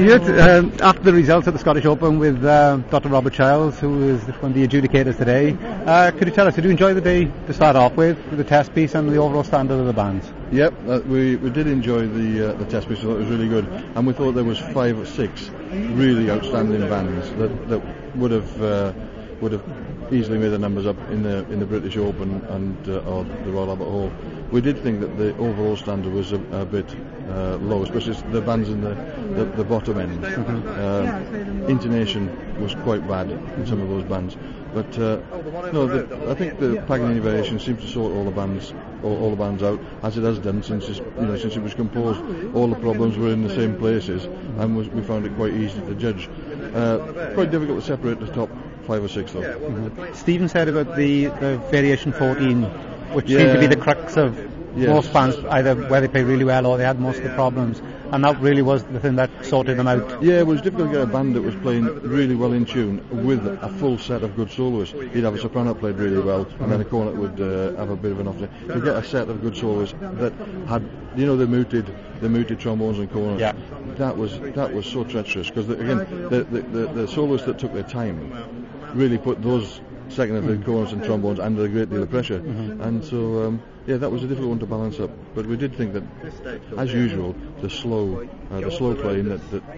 Stuart, after the results of the Scottish Open with Dr. Robert Childs, who is one of the adjudicators today, could you tell us, did you enjoy the day to start off with the test piece and the overall standard of the bands? Yep, we did enjoy the test piece. I thought it was really good, and we thought there was 5 or 6 really outstanding bands that would have easily made the numbers up in the British Open and or the Royal Albert Hall. We did think that the overall standard was a bit low, especially the bands in the bottom end. Intonation was quite bad in some of those bands, but I think the Paganini variation seems to sort all the bands out, as it has done since it was composed. All the problems were in the same places, and we found it quite easy to judge. Quite difficult to separate the top 5 or 6 though. Stephen said about the variation 14, which seemed to be the crux of most bands, either where they play really well or they had most of the problems, and that really was the thing that sorted them out. Yeah, it was difficult to get a band that was playing really well in tune with a full set of good soloists. You'd have a soprano that played really well, and then a cornet would have a bit of an off. To get a set of good soloists that had, the muted trombones and cornets. Yeah. That was so treacherous, because the soloists that took their time really put those second and third cornets and trombones under a great deal of pressure, and so that was a difficult one to balance up. But we did think that, as usual, the slow playing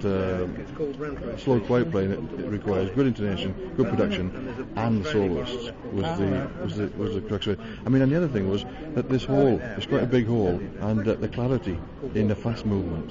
slow quiet playing that requires good intonation, good production, and the soloists was the crux of it. I mean, and the other thing was that this hall is quite a big hall, and the clarity in the fast movements.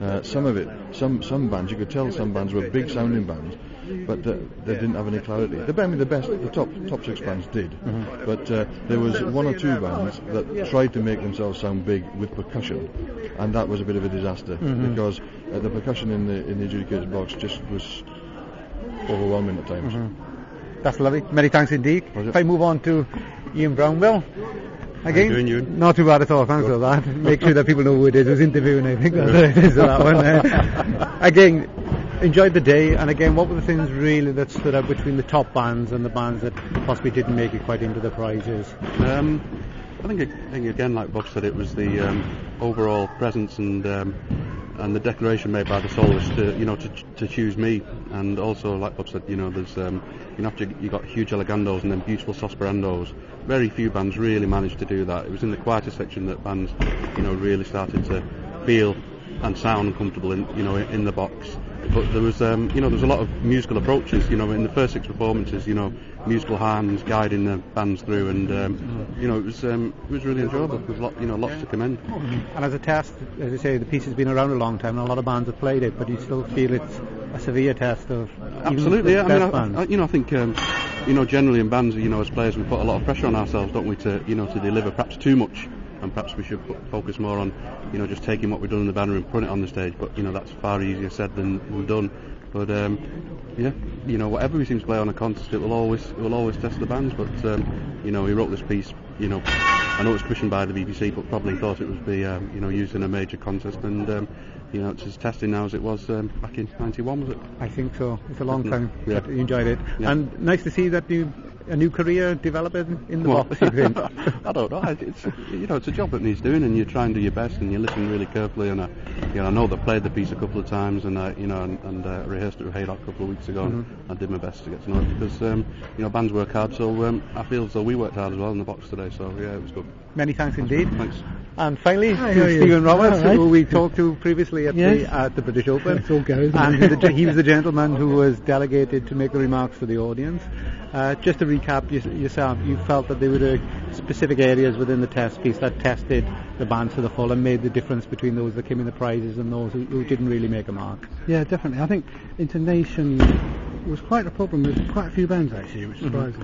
Some bands, you could tell some bands were big sounding bands, but they didn't have any clarity. The top 6 bands did, but there was 1 or 2 bands that tried to make themselves sound big with percussion, and that was a bit of a disaster, because the percussion in the adjudicator's box just was overwhelming at times. That's lovely. Many thanks indeed. If I move on to Ian Brownbill. Again, doing you? Not too bad at all, thanks for that. Make sure that people know who it is who's interviewing, I think that's it is, that one. Again, enjoyed the day, and again, what were the things really that stood out between the top bands and the bands that possibly didn't make it quite into the prizes? I think again, like Bob said, it was the overall presence and the declaration made by the soloist to choose me, and also, like Bob said, there's after you got huge elegandos and then beautiful sosperandos, very few bands really managed to do that. It was in the quieter section that bands really started to feel and sound comfortable in the box. But there was there was a lot of musical approaches in the first 6 performances, musical hands guiding the bands through, and it was really enjoyable. There was lots to commend. And as a test, as you say, the piece has been around a long time and a lot of bands have played it, but you still feel it's a severe test of absolutely. Yeah, I think generally in bands, as players, we put a lot of pressure on ourselves, don't we, to deliver perhaps too much, and perhaps we should focus more on just taking what we've done in the band and putting it on the stage. But that's far easier said than done. But whatever we seem to play on a contest, it will always test the bands. But he wrote this piece. I know it was commissioned by the BBC, but probably thought it would be used in a major contest, and it's as testing now as it was back in '91, was it? I think so. It's a long time. Yeah. But you enjoyed it, yeah. And nice to see that a new career developing in the box. You think? I don't know. It's a job that needs doing, and you try and do your best, and you listen really carefully. And I know that I played the piece a couple of times, and rehearsed it with Haydock a couple of weeks ago. And I did my best to get to know it, because bands work hard. So I feel as though we worked hard as well in the box today. So yeah, it was good. Many thanks indeed. Thanks. And finally, to Stephen Roberts, who we talked to previously at the British Open. It's all goes. And he was the gentleman who was delegated to make the remarks to the audience. Just to recap yourself, you felt that there were specific areas within the test piece that tested the bands to the full and made the difference between those that came in the prizes and those who didn't really make a mark. Yeah, definitely. I think intonation was quite a problem with quite a few bands, actually, which surprised me.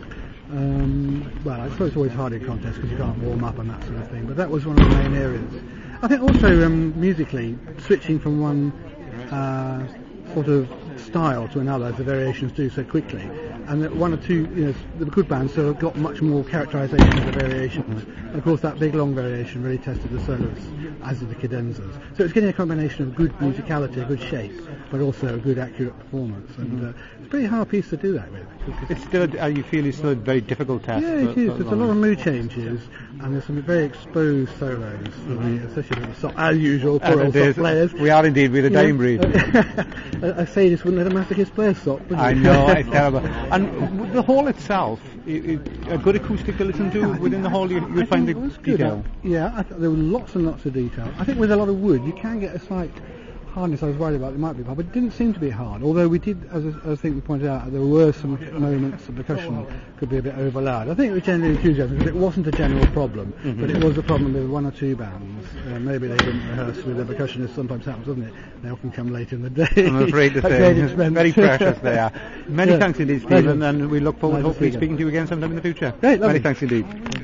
Well, I suppose it's always hard in contests because you can't warm up and that sort of thing, but that was one of the main areas. I think also musically, switching from one sort of style to another, as the variations do so quickly, and that one or two, the good bands so have got much more characterisation of the variations. And of course, that big long variation really tested the soloists, as did the cadenzas. So it's getting a combination of good musicality, a good shape, but also a good accurate performance. And it's a pretty hard piece to do that with. It's still, you feel it's still a very difficult test. Yeah, it is. There's a lot of mood changes, and there's some very exposed solos, especially with the as usual, poor old soft players. We are indeed with a dying breed. I say this wouldn't let a masochist player stop. I know, it's terrible. And the hall itself, a good acoustic to listen to within the hall, you find the detail. Yeah, there were lots and lots of detail. I think with a lot of wood, you can get a slight hardness I was worried about. It might be hard, but it didn't seem to be hard. Although we did, as I think we pointed out, there were some moments of percussion could be a bit over loud. I think it was generally enthusiasm because it wasn't a general problem, but it was a problem with one or two bands. Maybe they didn't rehearse with the percussionists. Sometimes happens, doesn't it? They often come late in the day. I'm afraid to say, very precious they are. Many thanks indeed, Stephen, and we look forward to hopefully speaking to you again sometime in the future. Great, many thanks indeed.